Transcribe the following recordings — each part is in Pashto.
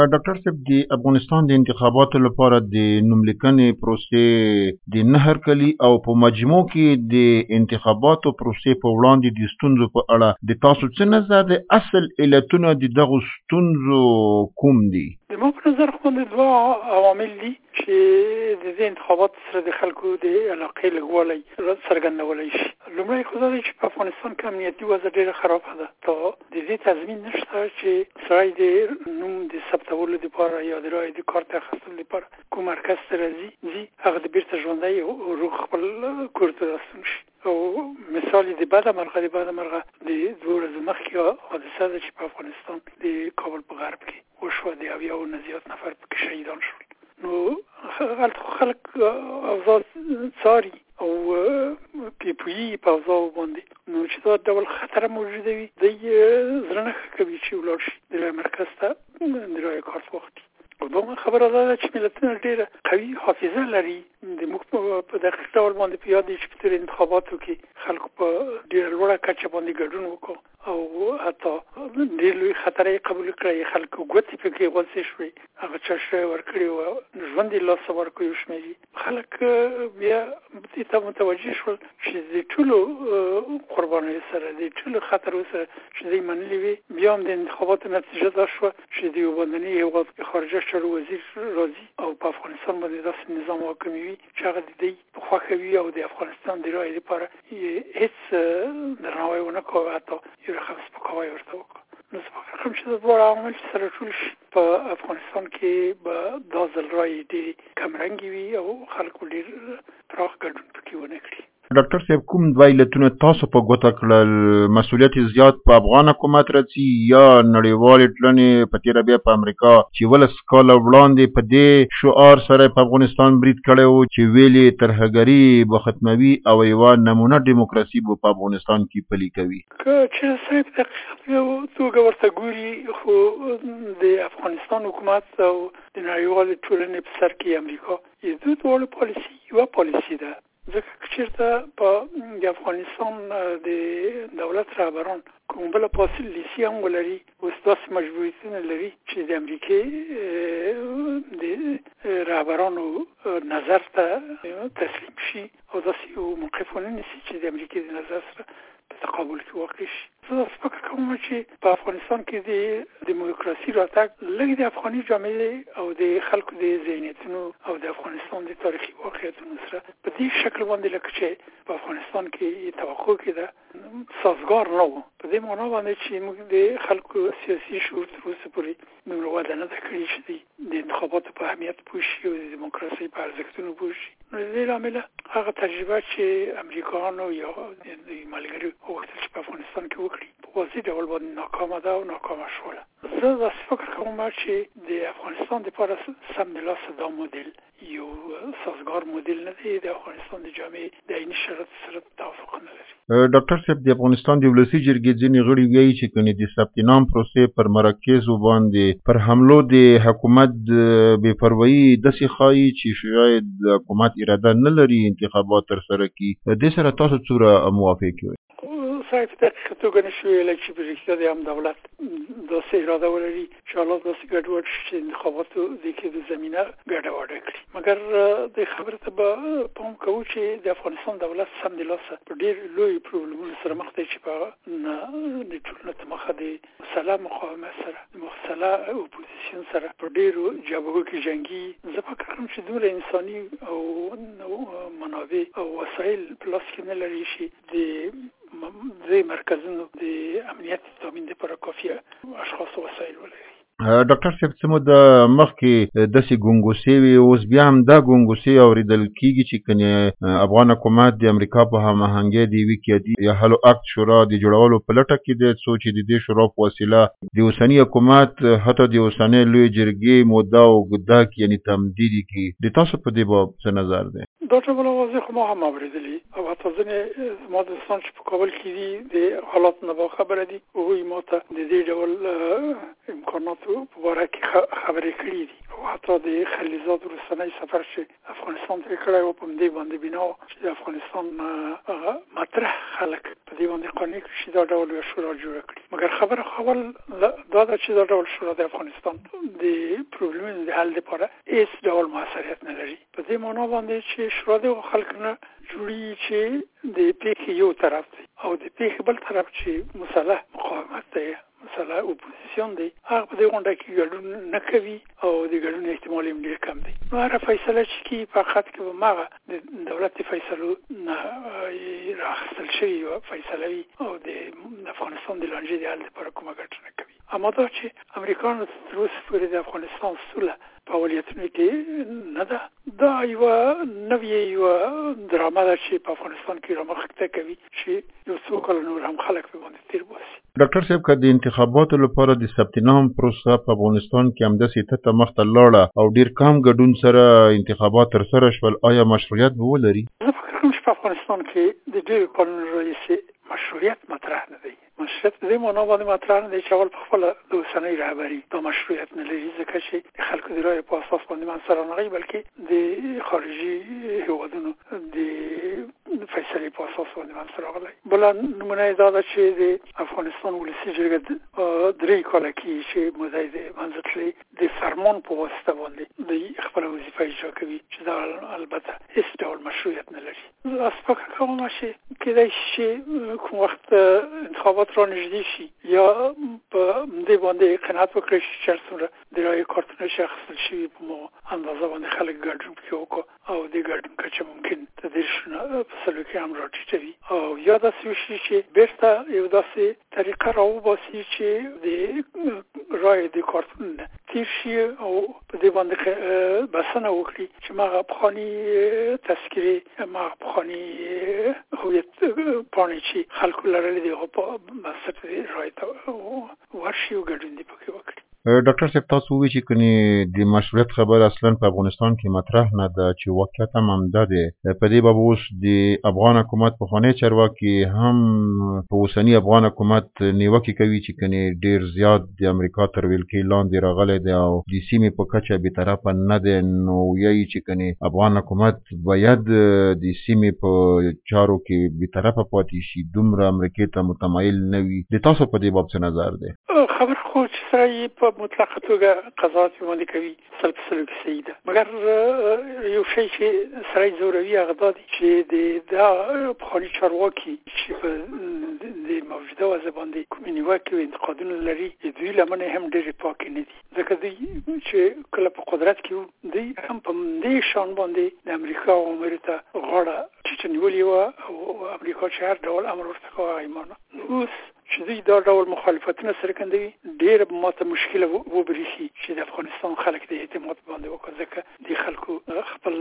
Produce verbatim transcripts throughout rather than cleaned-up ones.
ډاکټر صاحب د افغانستان د انتخاباتو لپاره د نوملیکنې پروسې د نه هرکلي او په مجموع کې د انتخاباتو پروسې په وړاندې د ستونزو په اړه د تاسو څه نظر د اصل علتونه د دغو ستونزو کوم دي؟ د ما په نظر خو د دوه عوامل دي چې د دې انتخابات سره د خلکو د علاقې لږوالی څرګندولی شي. لومړی خو دا دی چې په افغانستان کې امنیتي وضع ډېره خرابه ده. تا د دې تضمین نشته چې سړی د نوم د ثبتولو دپاره یا د رایې د کارت اخیستلو دپاره کوم مرکز ته راځي ځي هغه د بیرته ژوندی او روغ خپل کور ته راستون شي. او مثال د بده مرغه د بده مرغه د دوه ورځې مخکې حادثه ده چې په افغانستان د کابل په غرب کې وشوه، د اویاو نه زیات نفر پکې شهیدان شول. نو هلته خلک اوضاع څاري او پې پوهېږي په اوضاعو باندې، نو چې دا ډول خطره موجوده وي دی زړه نه ښه کوي چې ولاړ شي د رایې مرکز ته د رایې کارت واخلي. او دومره خبره دا ده چې ملتونه ډېره قوي حافظه لري. د موږ په دقیق ډول باندې په یاد دی چې په تېرو انتخاباتو کې خلکو په ډېره لوړه کچه باندې ګډون وکړ او حتی ډېر لوی خطره یې قبول کړی. خلکو ګوتې پکې غوڅې شوې، هغه چا شی ورکړي وو، ژوند یې لاسه ورکړی وشمېري. خلک بیا دې ته متوجه شول چې د ټولو قربانیو سره د ټولو خطرو سره چې دوی منلي وي، بیا هم د انتخاباتو نتیجه دا شوه چې د یو باندني هېواد خارجه چارو وزیر راځي او په افغانستان باندې داسې نظام حاکمي وي چې هغه د دوی په خوښه وي او د افغانستان د رایې لپاره هېڅ درناوی ونه کوه، حتی یو رقم سپکاوی ورته وکړه. نو زه فکر کوم چې دا دواړه عوامل چې سره ټول شي په افغانستان کې به دا ځل رایې ډېرې کمرنګې وي او خلکو ډېر پراخ ګډون پکې ونه کړي. ډاکټر صاحب کوم دوه علتونه تاسو په ګوته کړل؟ مسؤلیت زیات په افغان حکومت راځي یا نړیوالې ټولنې په تېره بیا په امریکا چې ولس کاله وړاندې په دې شعار سره په افغانستان برید کړی و چې ویلې ترهګري به ختموي او یوه نمونه ډیموکراسي به په افغانستان کې پلي کوي؟ که چې صاحب دقیق توګه ورته ګوري، خو د افغانستان حکومت او د نړیوالې ټولنې په سر کې امریکا یې دوه دواړو پالیسي یوه پالیسي ده. ځکه که چېرته په د افغانستان د دولت رهبران کوم بله پالیسي هم ولري، اوس داسې مجبوریتونه لري چې د امریکې د رهبرانو نظر ته تسلیم شي او داسې یو موقف ونه نیسي چې د امریکې د نظر سره په تقابل کې واقع شي. زه داسې فکر کوم چې په افغانستان کې د دیموکراسي راتګ لږ د افغاني جامعې او د خلکو د ذهنیتونو او د افغانستان د تاریخي واقعیتونو سره په دې شکل باندې لکه چې په افغانستان کې توقع کېده سازګار نه و. په دې معنا باندې چې موږ د خلکو سیاسي شعور تر اوسه پورې دومره وده نه ده کړې چې د انتخاباتو په اهمیت پوه شي او د دیموکراسۍ په ارزښتونو پوه شي. نو د دې له امله هغه تجربه چې امریکایانو یا د ملګرو غوښتل چې په افغانستان کې وکړي په واضح ډول باندې ناکامه ده او ناکامه شوله. زه داسې فکر کوم چې د افغانستان دپاره سمدلاسه دا موډل یو سازګار موډل نه دی، د افغانستان د جامعې د عیني شرایطو سره توافق نه لري. ډاکټر صاحب د افغانستان د ولسي جرګې ځینې غړي وایي چې کنې د ثبت نام پروسې پر مراکزو باندې پر حملو د حکومت بې پروایي داسې ښایي چې شاید د حکومت اراده نه لري انتخابات ترسره کړي. دې سره تاسو څومره موافق یئ؟ صحیح په دقیقه توګه نشو ویلی چې په رښتیا د هم دولت داسې اراده ولري چې حالات داسې ګډوډ شي چې انتخاباتو د کېدو زمینه ګډوډه کړي. مګر د خبرې ته به پام کوو چې د افغانستان دولت سمدلاسه په ډېر لوی پروبلمونو سره مخ دی چې په د ټولنو ته مخه د مسله مقاومت سره د مسله اپوزیسیون سره په ډېرو جبهو کې جنګي. زه فکر کوم چې دومره انساني او منابع او وسایل په لاس کې نه لري چې د د مرکزونو د امنیت تامین لپاره کافي اشخاص او وسایل ولري. ډاکټر صاحب څه موده مخکې داسې ګونګوسې وې، اوس بیا هم دا ګونګوسې اورېدل کېږي چې کنې افغان حکومت د امریکا په هماهنګۍ د یوې قیادي یا حل اکټ شورا د جوړولو په لټه کې دی، څو چې د دې شورا په وسیله د اوسني حکومت حتی د اوسنۍ لویې جرګې موده اوږده کړي، یعنې تمدید یې کړي. د تاسو په دې باب څه نظر دی؟ دا ډول اوازې خو ما هم اورېدلي او حتی ځینې زما دوستان چې په کابل کې دي د حالاتو نه باخبره دي، هغوی ما ته د دې ډول امکاناتو په باره کې خبرې کړي دي او حتی حتی د خلیزات وروستنی سفر چې افغانستان ته کړی و په دې باندې بنا چې د افغانستان مطرح خلک په دې باندې قانع کړي چې دا ډول یو شورا جوړه کړي. مګر خبره خول دا ده چې دا ډول شورا د افغانستان د پروبلمونو د حل لپاره هیڅ ډول موثریت نه لري. په دې معنا باندې چې شورا د خلک نه جوړي چې د پیښې یو طرف دی او د پیښې بل طرف چې مسلح مقاومت دی، مسلح اپوزیسیون دی، هغه په دې غونډه کې ګډون نه کوي او د ګډون احتمال یې ډېر کم دی. نو هره فیصله چې کېږي په حقیقت کې به هماغه د دولت د فیصلو نه راخیستل شوې یوه فیصله وي او د افغانستان د لانجې د حل لپاره کومه ګټه نه کوي. اما دا چې امریکایانو تر اوسه پورې د افغانستان سوله په فعالیتونو کې نه ده، دا یوه نوې یوه ډرامه ده چې په افغانستان کې رامخته کوي چې یو څو کاله نور هم خلک په باندې تیر باسي. ډاکټر صاحب که د انتخاباتو لپاره د ثبت نام پروسه په افغانستان کې همداسې ته مخته لاړه او ډیر کم ګډون سره انتخابات ترسره شول، آیا مشروعیت به ولري؟ زه فکر کوم چې په افغانستان کې د ډېرو کلونو راهیسې مشروعیت مطرح نه دی. مشروعیت په دې معنا باندې مطرح نه دی چې اول په خپله د اوسنۍ رهبري دا مشروعیت نه لري، ځکه چې د خلکو د رایې په اساس باندې منصوره نه غي، بلکې د خارجي هېوادونو د فیصلې په اساس باندې منصوره غلی. بله نمونه یې دا ده چې د افغانستان ولسي جرګه درې کاله کېږي چې موده یې د منځه تللې د فرمان په واسطه باندې د خپله وظیفه اجرا کوي، چې دا البته هېڅ ډول مشروعیت نه لري. زه فکر کوم چې کېدای شي چې کوم وخت انتخابات را نږدې شي یا په دې باندې قناعت وکړي چې چېرته څومره د رایې کارتونه چې اخیستل شوي په مو اندازه باندې خلک ګډون پکې وکړو او د ګډون کچه ممکن تر دېرش نه په سلو کې هم راټیټوي او یا داسې وشي چې بېرته یو داسې طریقه راوباسي چې د رایې د کارتون نه تېر شي او په دې باندې بسنه وکړي چې مغه پخواني تذکرې مغه پخواني هویت پاڼې چې خلکو لرلې دي هغه په بنسټ رایې ته ورشي او ګډون دې پکې وکړي. ډاکټر صاحب تاسو وویل چې کني د مشروعیت خبر اصلا په افغانستان کې مطرح نه ده، چې واقعیت هم همدا دی. په دې باب اوس د افغان حکومت پخوانی چارواکي هم په اوسني افغان حکومت نیوکې کوي چې کني ډیر زیات د امریکا تر ولکې لاندې راغلی دی او د سیمې په کچه بېطرفه نه دی. نو وایي چې کني افغان حکومت باید د سیمې په چارو کې بېطرفه پاتې شي، دومره امریکې ته متمایل نه وي. د تاسو په دې باب څه نظر دی؟ خبر خو چې سره یې په مطلقه توګه قضاوت باندې کوي سل په سلو کې صحیح ده، مګر یو شی چې سره یې ځوروي هغه دا دی چې د دا پخواني چارواکي چې په د موجوده وضع باندې کومې نیوکې او انتقادونه لري د دوی لمنې هم ډېرې پاکې نه دي، ځکه دوی چې کله په قدرت کې وو دوی هم په همدې شان باندې د امریکا او امریکا ته غاړه ټیټه نیولې وه او امریکا چې هر ډول امر ورته کوه هغه یې منه. اوس چې دوی دا ډول مخالفتونه څرګندوي ډېره ماته مشکله وبرېښي چې د افغانستان خلک د اعتماد باندې وکړي، ځکه د خلکو خپل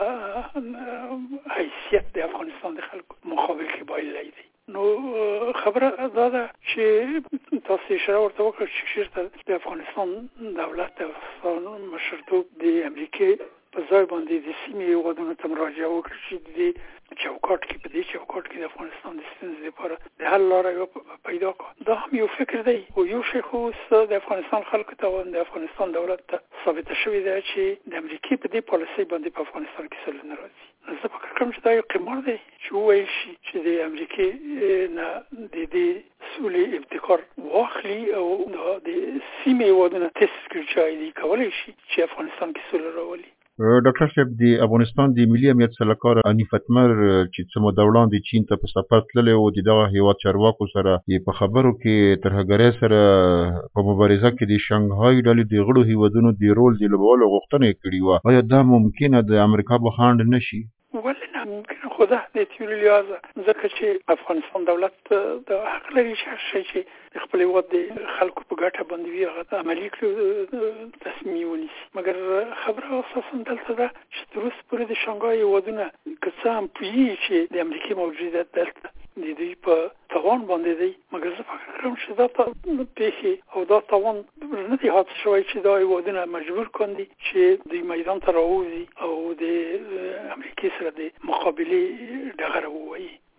حیثیت د افغانستان د خلکو مقابل کې بایللی دی. نو خبره دا ده چې تاسو اشاره ورته وکړه چې چېرته د افغانستان دولت د افغانستان مشرتوب د امریکې په ځای باندې د سیمې هېوادونو ته مراجعه وکړي چې د چوکاټ کې په دې چوکاټ کې د افغانستان د ستونزې لپاره د حل لاره یوه پیدا کړه. دا هم یو فکر دی او یو شی خو اوس د افغانستان خلکو ته او د افغانستان دولت ته ثابته شوې ده چې د امریکې په دې پالیسۍ باندې په افغانستان کې سوله نه راځي. زه فکر کوم چې دا یو قمار دی چې وویل شي چې د امریکې نه د دې سولې ابتکار واخلي او د سیمې هېوادونه تست کړي چې آیا دوی کولی شي چې افغانستان کې سوله راولي. ډاکټر صاحب د افغانستان د ملي امنیت سلاکار حنیف اتمر چې څه موده وړاندې چین ته په سفر تللی و، د دغه هېواد چارواکو سره په خبرو کې ترهګرۍ سره په مبارزه کې د شانګهای ډلې د غړو هېوادونو د رول د لوبولو غوښتنه یې کړې وه. آیا دا ممکنه د امریکا به خنډ نه شي؟ ولې نه ممکنه، خو ده د تیوري لحاظه، ځکه چې افغانستان دولت د حق لري چې هر شی چې د خپل هېواد د خلکو په ګټه باندې وي هغه عملي کړي، تصمیم ونیسي. مګر خبره اساسا دلته ده چې تر اوسه پورې د شانګهای هېوادونه که څه هم پوهېږي چې د امریکې موجودیت دلته د دوی په توان باندې دی، مګر زه فکر کوم چې دا پېښې او دا توان نه دی حاصل شوی چې دا هېوادونه مجبور کاندي چې دوی میدان ته راووځي او د امریکې سره د مقابلې ډغره ووایي.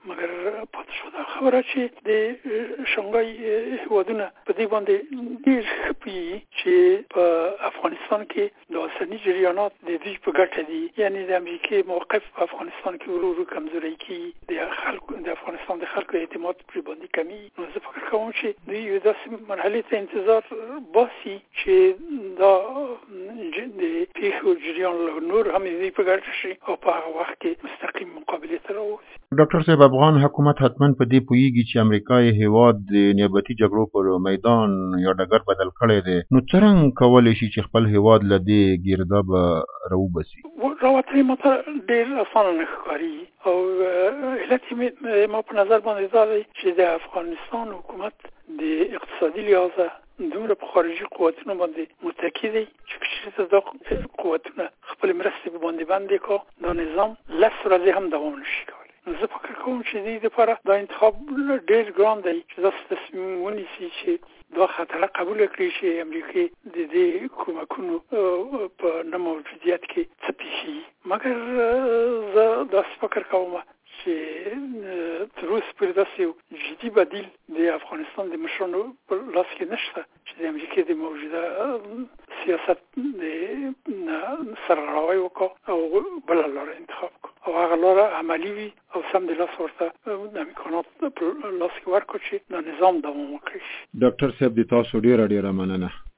مګر پاتې شو دا خبره چې د شانګهای هیوادونه په دې باندې ډېر ښه پوهېږي چې په افغانستان کې د اوسني جریانات د دوی په ګټه دي، یعنې د امریکې موقف په افغانستان کې ورو ورو کمزوری کېږي، د خلکو د افغانستان د خلکو اعتماد پرې باندې کمېږي. نو زه فکر کوم چې دوی یو داسې مرحلې ته انتظار باسي چې دا د پیښو جریان له نور هم دوی په ګټه شي او په هغه وخت کې مستقیم مقابلې ته راوځي. ډاکټر صاحب، افغان حکومت حتما په دې پوهیږي چې امریکا یې هیواد د نیابتي جګړو پر میدان یا ډګر بدل کړی دی، نو څرنګه کولی شي چې خپل هیواد له دې ګردابه راوباسي؟ راوتل ماته ډېر اسانه نه ښکاري او علت یې ما په نظر باندې دا دی چې د افغانستان حکومت د اقتصادي لحاظه دومره په خارجي قوتونو باندې متکی دی چې کچېرته دا قوتونه خپل مرستې په باندې بندې کړو، دا نظام لس ورځې هم دوام نشي کولی. نو زه فکر کوم چې دې دپاره دا انتخاب ډېر ګران دی چې داسې تصمیم ونیسي چې دا خطره قبول کړي چې امریکې د دې کومکونو په نه موجودیت کې څه پېښېږي. مګر زه داسې فکر کوم چې تر اوسه پورې داسې یو جدي بدیل د افغانستان د مشرانو په لاس کې نشته چې د امریکې د موجوده سیاست د سرغړاوی وکړو او بله لاره انتخاب کړو او هغه لاره عملي وي او سم د لاس ورته د امکانات په لاس کې ورکړو چې د نظام دوام وکړي. ډاکټر صاحب، د تاسو ډېره ډېره مننه.